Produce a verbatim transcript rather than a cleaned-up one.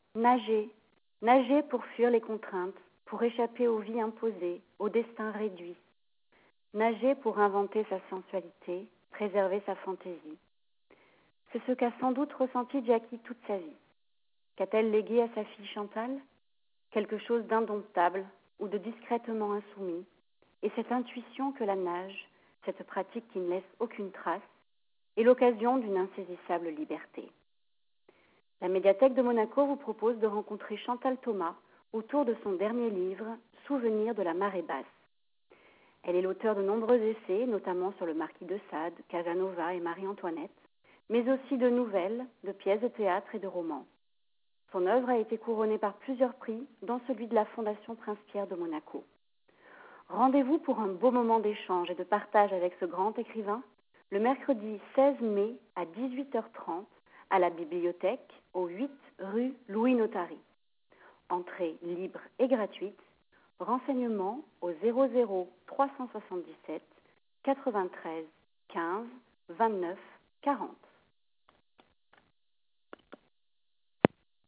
Nager, nager pour fuir les contraintes, pour échapper aux vies imposées, au destin réduit. Nager pour inventer sa sensualité, préserver sa fantaisie. C'est ce qu'a sans doute ressenti Jackie toute sa vie. Qu'a-t-elle légué à sa fille Chantal ? Quelque chose d'indomptable ou de discrètement insoumis, et cette intuition que la nage, cette pratique qui ne laisse aucune trace, est l'occasion d'une insaisissable liberté. La médiathèque de Monaco vous propose de rencontrer Chantal Thomas autour de son dernier livre, Souvenirs de la marée basse. Elle est l'auteure de nombreux essais, notamment sur le marquis de Sade, Casanova et Marie-Antoinette, mais aussi de nouvelles, de pièces de théâtre et de romans. Son œuvre a été couronnée par plusieurs prix, dont celui de la Fondation Prince-Pierre de Monaco. Rendez-vous pour un beau moment d'échange et de partage avec ce grand écrivain le mercredi seize mai à dix-huit heures trente à la bibliothèque au huit rue Louis-Notary. Entrée libre et gratuite. Renseignements au zéro zéro trois cent soixante-dix-sept quatre-vingt-treize quinze vingt-neuf quarante.